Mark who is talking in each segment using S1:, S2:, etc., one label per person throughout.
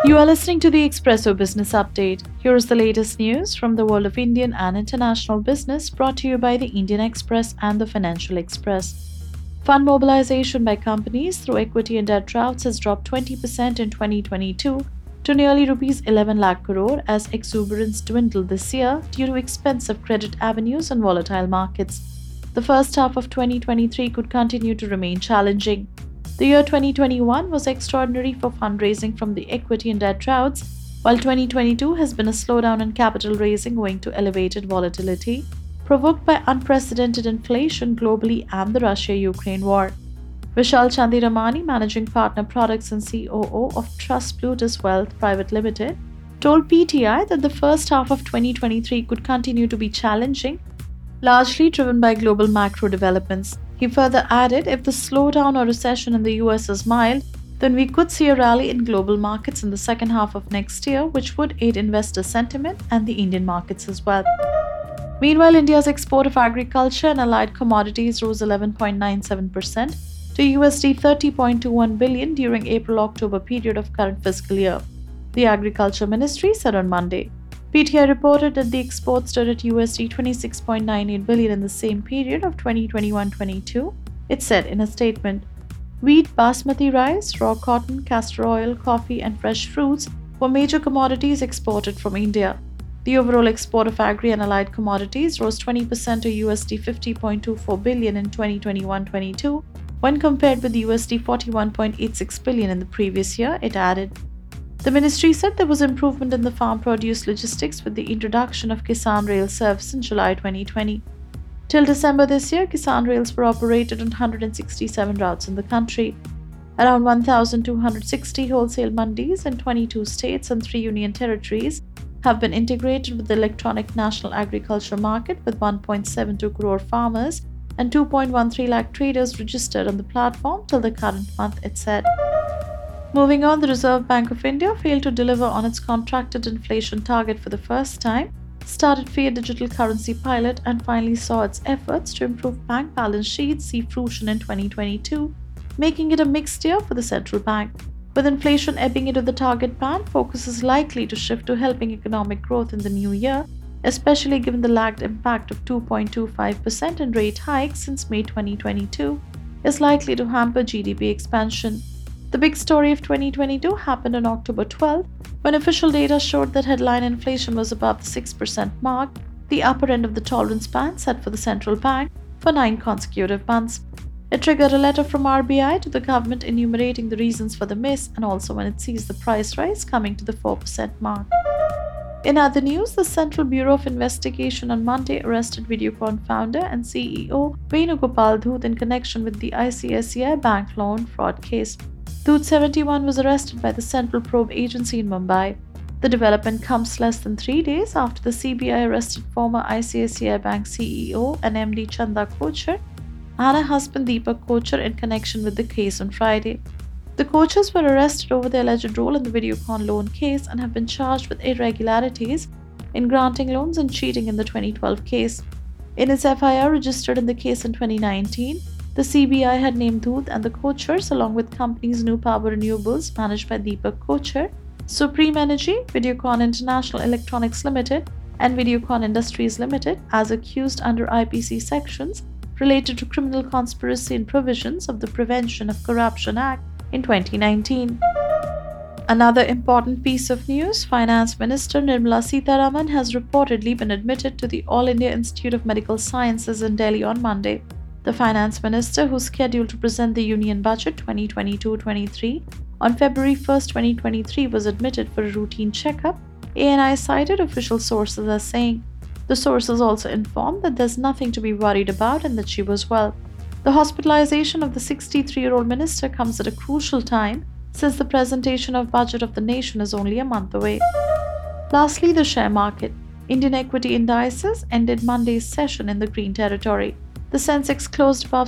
S1: You are listening to the Expresso Business Update. Here is the latest news from the world of Indian and international business brought to you by the Indian Express and the Financial Express. Fund mobilization by companies through equity and debt routes has dropped 20% in 2022 to nearly rupees 11 lakh crore as exuberance dwindled this year due to expensive credit avenues and volatile markets. The first half of 2023 could continue to remain challenging. The year 2021 was extraordinary for fundraising from the equity and debt routes, while 2022 has been a slowdown in capital raising owing to elevated volatility provoked by unprecedented inflation globally and the Russia-Ukraine war. Vishal Chandiramani, Managing Partner Products and COO of Trust Plutus Wealth Private Limited, told PTI that the first half of 2023 could continue to be challenging, largely driven by global macro developments. He further added if the slowdown or recession in the US is mild, then we could see a rally in global markets in the second half of next year, which would aid investor sentiment and the Indian markets as well. Meanwhile, India's export of agriculture and allied commodities rose 11.97% to USD 30.21 billion during April-October period of current fiscal year, the Agriculture Ministry said on Monday. PTI reported that the exports stood at USD 26.98 billion in the same period of 2021-22. It said in a statement, wheat, basmati rice, raw cotton, castor oil, coffee, and fresh fruits were major commodities exported from India. The overall export of agri and allied commodities rose 20% to USD 50.24 billion in 2021-22 when compared with USD 41.86 billion in the previous year, it added. The ministry said there was improvement in the farm produce logistics with the introduction of Kisan Rail service in July 2020. Till December this year, Kisan Rails were operated on 167 routes in the country. Around 1,260 wholesale mandis in 22 states and 3 union territories have been integrated with the electronic national agriculture market with 1.72 crore farmers and 2.13 lakh traders registered on the platform till the current month, it said. Moving on, the Reserve Bank of India failed to deliver on its contracted inflation target for the first time, started fiat digital currency pilot, and finally saw its efforts to improve bank balance sheets see fruition in 2022, making it a mixed year for the central bank. With inflation ebbing into the target band, focus is likely to shift to helping economic growth in the new year, especially given the lagged impact of 2.25% in rate hikes since May 2022 is likely to hamper GDP expansion. The big story of 2022 happened on October 12th when official data showed that headline inflation was above the 6% mark, the upper end of the tolerance band set for the central bank for 9 consecutive months. It triggered a letter from RBI to the government enumerating the reasons for the miss and also when it sees the price rise coming to the 4% mark. In other news, the Central Bureau of Investigation on Monday arrested Videocon founder and CEO Venugopal Dhoot in connection with the ICICI bank loan fraud case. Dhoot 71 was arrested by the Central Probe Agency in Mumbai. The development comes less than 3 days after the CBI arrested former ICICI Bank CEO and MD Chanda Kochhar and her husband Deepak Kochhar in connection with the case on Friday. The Kochhars were arrested over their alleged role in the Videocon loan case and have been charged with irregularities in granting loans and cheating in the 2012 case. In its FIR registered in the case in 2019, the CBI had named Dhoot and the Kochhars along with companies New Power Renewables managed by Deepak Kochhar, Supreme Energy, Videocon International Electronics Limited, and Videocon Industries Limited as accused under IPC sections related to criminal conspiracy and provisions of the Prevention of Corruption Act in 2019. Another important piece of news, Finance Minister Nirmala Sitharaman has reportedly been admitted to the All India Institute of Medical Sciences in Delhi on Monday. The Finance Minister, who's scheduled to present the Union Budget 2022-23 on February 1, 2023, was admitted for a routine checkup, ANI cited official sources as saying. The sources also informed that there's nothing to be worried about and that she was well. The hospitalization of the 63-year-old minister comes at a crucial time since the presentation of budget of the nation is only a month away. Lastly, the share market. Indian equity indices ended Monday's session in the green territory. The Sensex closed above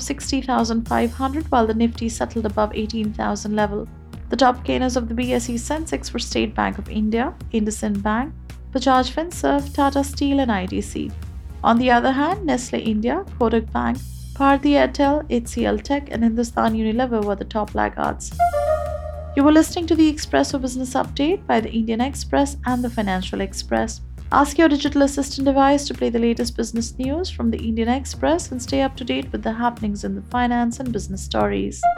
S1: 60,500 while the Nifty settled above 18,000 level. The top gainers of the BSE Sensex were State Bank of India, IndusInd Bank, Bajaj Finserv, Tata Steel and ITC. On the other hand, Nestle India, Kotak Bank, Bharti Airtel, HCL Tech and Hindustan Unilever were the top laggards. You were listening to the Expresso Business Update by the Indian Express and the Financial Express. Ask your digital assistant device to play the latest business news from the Indian Express and stay up to date with the happenings in the finance and business stories.